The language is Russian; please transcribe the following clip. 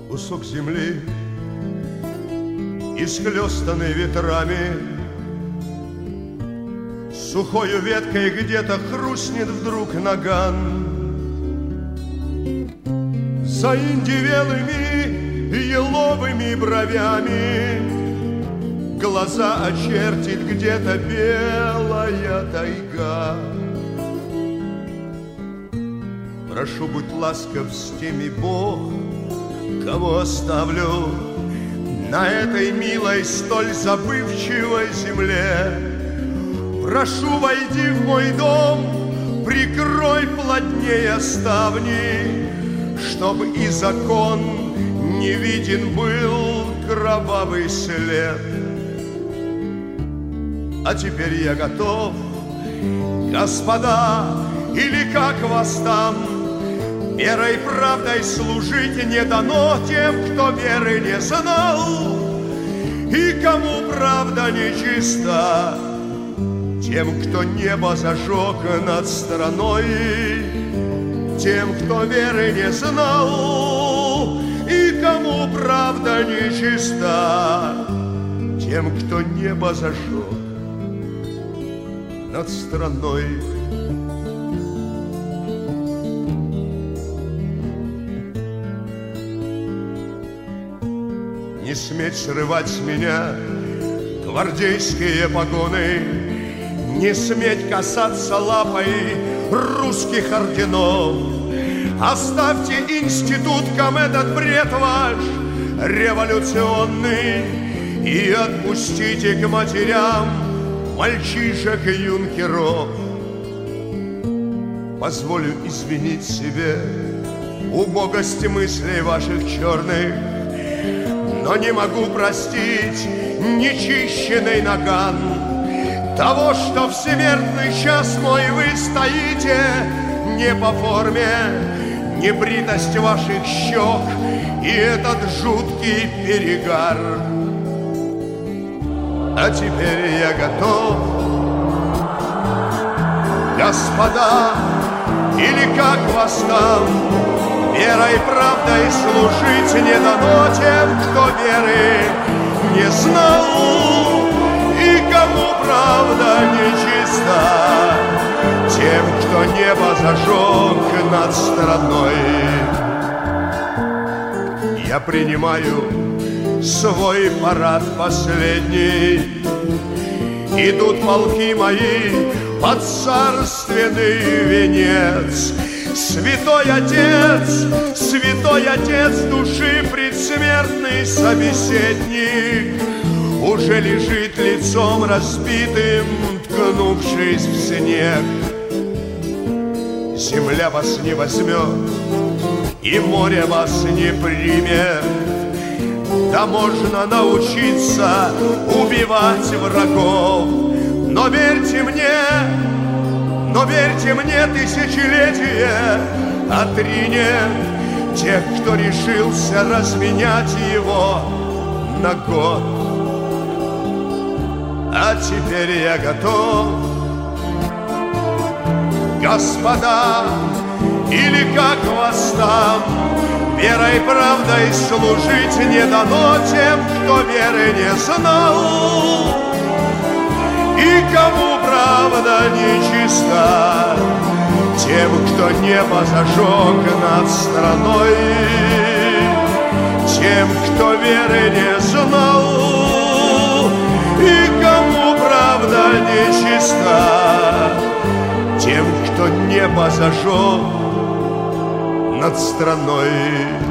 Кусок земли, исхлёстанный ветрами, сухою веткой где-то хрустнет вдруг наган. Заиндевелыми еловыми бровями глаза очертит где-то белая тайга. Прошу, будь ласков с теми, Бог, кого оставлю на этой милой, столь забывчивой земле. Прошу, войди в мой дом, прикрой плотнее ставни, чтоб и закон не виден был кровавый след. А теперь я готов, господа, или как вас там, верой и правдой служить не дано тем, кто веры не знал, и кому правда нечиста, тем, кто небо зажег над страной, тем, кто веры не знал, и кому правда нечиста, тем, кто небо зажег над страной. Не сметь срывать с меня гвардейские погоны, не сметь касаться лапой русских орденов. Оставьте институткам этот бред ваш революционный и отпустите к матерям мальчишек и юнкеров. Позволю извинить себе убогость мыслей ваших черных, но не могу простить нечищенный наган того, что в смертный час мой вы стоите не по форме, небритость ваших щек и этот жуткий перегар. А теперь я готов, господа, или как вас там, верой и правдой служить не дано тем, кто веры не знал, и кому правда нечиста, тем, кто небо зажег над страной. Я принимаю свой парад последний, идут полки мои под царственный венец. Святой Отец души предсмертный собеседник уже лежит лицом разбитым, ткнувшись в снег. Земля вас не возьмет, и море вас не примет. Да можно научиться убивать врагов, но верьте мне, тысячелетие отринет тех, кто решился разменять его на год. А теперь я готов, господа, или как вас там, верой и правдой служить не дано тем, кто веры не знал, и кому правда нечиста, тем, кто небо зажег над страной, тем, кто веры не знал, и кому правда нечиста, тем, кто небо зажег над страной.